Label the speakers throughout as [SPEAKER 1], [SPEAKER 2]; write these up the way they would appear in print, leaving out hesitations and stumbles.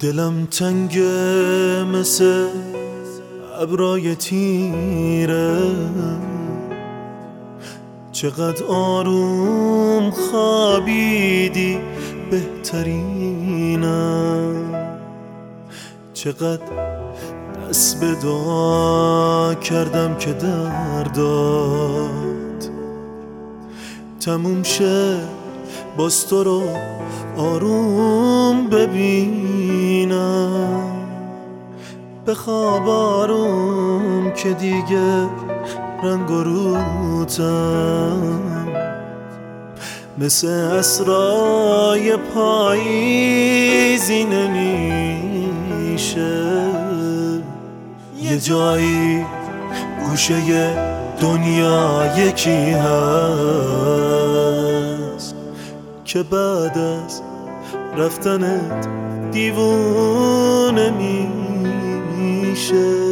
[SPEAKER 1] دلم تنگه مثل ابرای تیره، چقدر آروم خوابیدی بهترینم، چقدر دست به دعا کردم که درداد تموم شه، باز تو رو آروم ببینم، بخواب آروم که دیگه رنگ و روتم مثل اسرای پاییزی نمیشه. یه جایی گوشه دنیا یکی هست که بعد از رفتنت دیوونه میشه.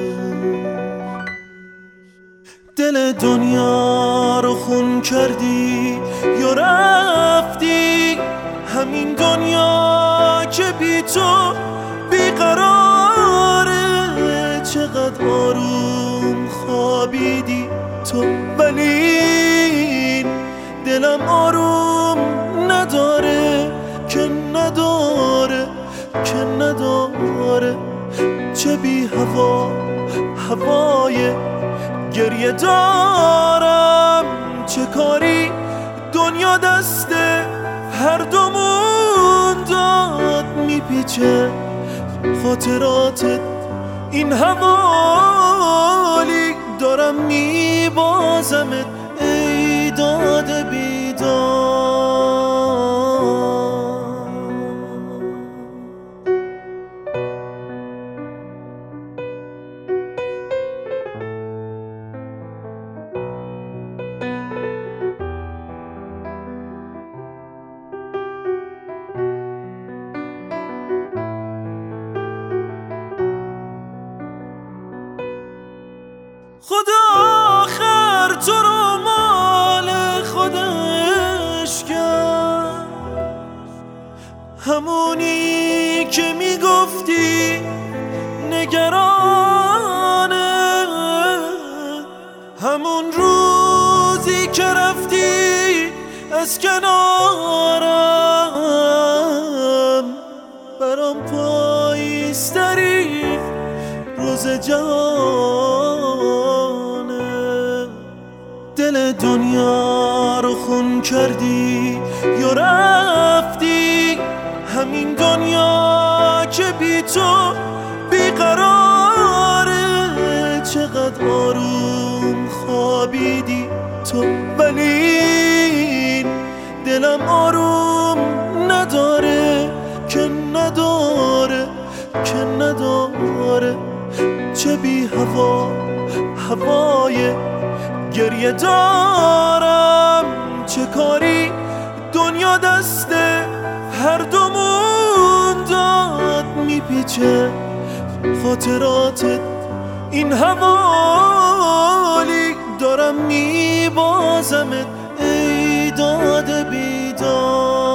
[SPEAKER 1] دل دنیا رو خون کردی یا رفتی، همین دنیا که بی تو بیقراره، چقدر آروم خوابیدی تو، ولی دلم آروم نداره که نداره که نداره. چه بی هوا هوای گریه دارم، چه کاری دنیا دست هر دومون داد، میپیچه خاطراتت این حوالی، دارم میبازمت ای داد بیدار. خدا آخر تو رو مال خودش کرد، همونی که میگفتی نگرانه، همون روزی که رفتی از کنارم، برام پاییزترین روز جهانه. دل دنیا رو خون کردی یا رفتی، همین دنیا که بی تو بیقراره، چقدر آروم خوابیدی تو، ولی دلم آروم نداره که نداره که نداره. چه بی هوا هوای گریه دارم، چه کاری دنیا دست هر دومون داد، میپیچه خاطراتت این حوالی، دارم میبازمت ای داد بیدار.